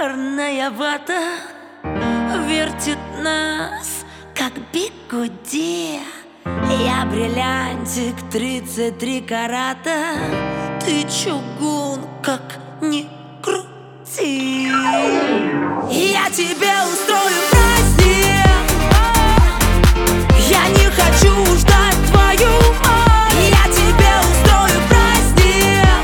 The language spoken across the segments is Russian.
Черная вата вертит нас, как бигуди. Я бриллиантик 33 карата, ты чугун, как ни крути. Я тебе устрою праздник, я не хочу ждать твою мать. Я тебе устрою праздник,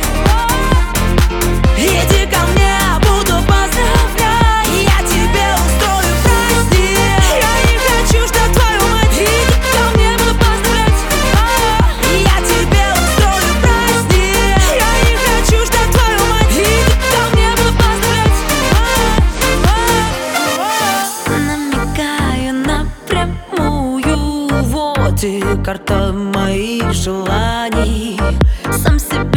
иди ко мне, буду поздравлять. Я тебе устрою праздник, я не хочу ждать твою мать. Иди ко мне, буду поздравлять. Я тебе устрою праздник, я не хочу ждать твою мать. Иди ко мне, буду поздравлять. Намекаю напрямую, вот и карта моих желаний. Сам себе